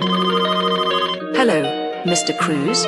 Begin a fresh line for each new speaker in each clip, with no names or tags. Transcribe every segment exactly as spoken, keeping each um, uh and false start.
Hello, Mister Cruz.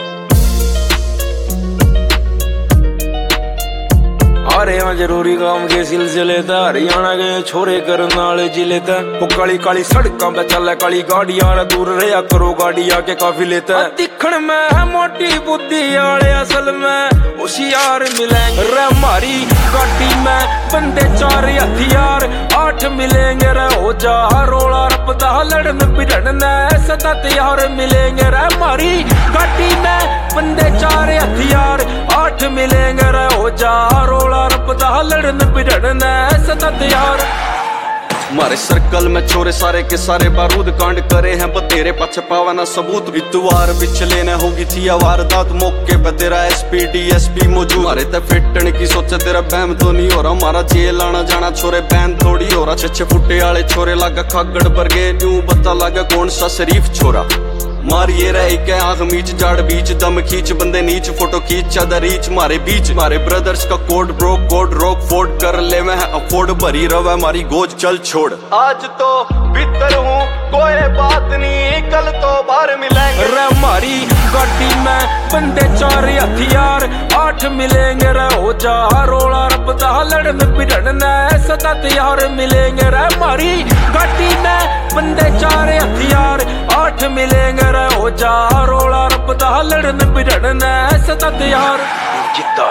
आ रहे हैं जरूरी काम के सिलसिले ते हरियाणा के छोरे करन वाले जिले ते वो काली काली सड़कों पे चले काली गाड़ियां दूर रहा करो गाड़ियां के काफिले ते दिखण में मोटी बुद्धि वाले असल में होशियार मिलेंगे रे हमारी गाड़ी में बंदे चार हथियार आठ मिलेंगे रे हो जा रोला रपदा लड़न भिड़न सदा तैयार मिलेंगे रे हमारी गाड़ी में बंदे चार हथियार आठ मिलेंगे रे हो जा रोला रपदा लड़न भिड़न सदा तैयार।
मारे सर्कल में छोरे सारे के सारे बारूद कांड करे हैं बतेरे पछे पावा ना सबूत इतवार बिछले ने होगी थी वारदात मौके पे तेरा एसपी डीएसपी मौजूद मारे ते फिटन की सोचे तेरा बैम तो नहीं हो रहा मारा जेल आना जाना छोरे बैन थोड़ी हो रहा छे छे फुटे वाले छोरे लागा खागड़ पर गए न्यू पता लगा कौन सा शरीफ छोरा मारिए रहे के आग मीच जाड़ बीच दम खींच बंदे नीच फोटो खींच चादा रीच मारे बीच मारे ब्रदर्स का कोड ब्रो कोड रोक फोर्ड कर ले मैं अफोर्ड भरी रवा मारी गोज चल छोड़ आज तो भीतर हूँ कोई बात नहीं कल तो बाहर मिलेंगे
रे हमारी गाड़ी में बंदे चार हथियार आठ मिलेंगे रे हो जा रोला रपदा लड़न भिड़न सदा तैयार मिलेंगे रे हमारी गाड़ी में बंदे चार हथियार आठ मिलेंगे रे हो जा रोला रपदा लड़न भिड़न सदा तैयार जिता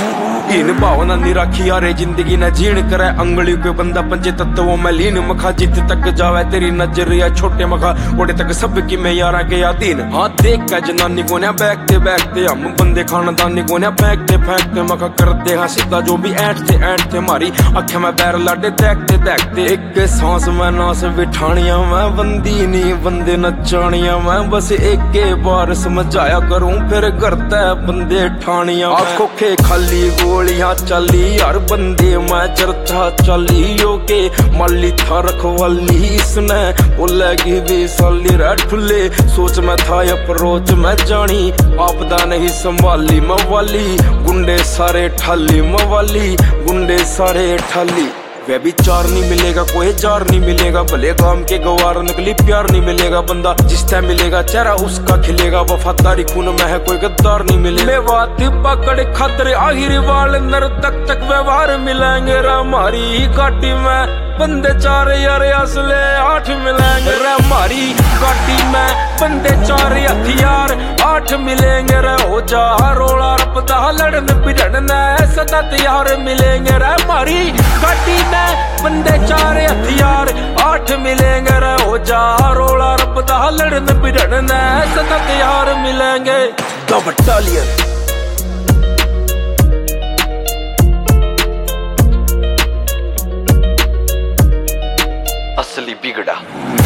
इन भावना निराखी यारे जिंदगी न जीण करे अंगली के बंदा पंजे तत्वों में लीन मखा जित तक जावे तेरी नजर या छोटे मखा ओडे तक सब की मैं यारा के यादीन हाँ देख के जनानी को ना बैठते बैठते हम बंदे खानदानी को ना फेंकते फेंकते मखा करते हाँ सीधा जो भी ऐठते ऐठते हमारी आंखें में पैर लाडे देखते देखते एक सांस में नास बिठानिया मैं बंदी नहीं बंदे नचानिया मैं बस एक के बार समझाया करूं फिर करता है बंदे ठानिया आंखों के खाली गोलियां चली यार बंदे मैं चर्चा चली यो के माली था रखवाली इसने बोलेगी भी साली रठुले सोच में था अप्रोच में जानी आपदा नहीं संभाली मवाली गुंडे सारे ठाली मवाली गुंडे सारे ठाली वे भी चार नहीं मिलेगा कोई जार नहीं मिलेगा भले काम के गवार निकली प्यार नहीं मिलेगा बंदा जिस टाइम मिलेगा चेहरा उसका खिलेगा वफादारी खून में है कोई गद्दार नहीं मिलेगा बात पकड़ खतरे आखिरी वाल नर तक तक व्यवहार मिलेंगे रे हमारी गाड़ी में बंदे चार यार असले आठ मिलेंगे रे हमारी गाड़ी में बंदे चार हथियार आठ मिलेंगे रे हो जा रोला रपदा लड़न भिड़न सदा तैयार मिलेंगे रे हमारी गाड़ी में बंदे चार हथियार आठ मिलेंगे रे हो जा रोला रपदा लड़न भिड़न सदा तैयार मिलेंगे द बटालियन
असली बिगड़ा।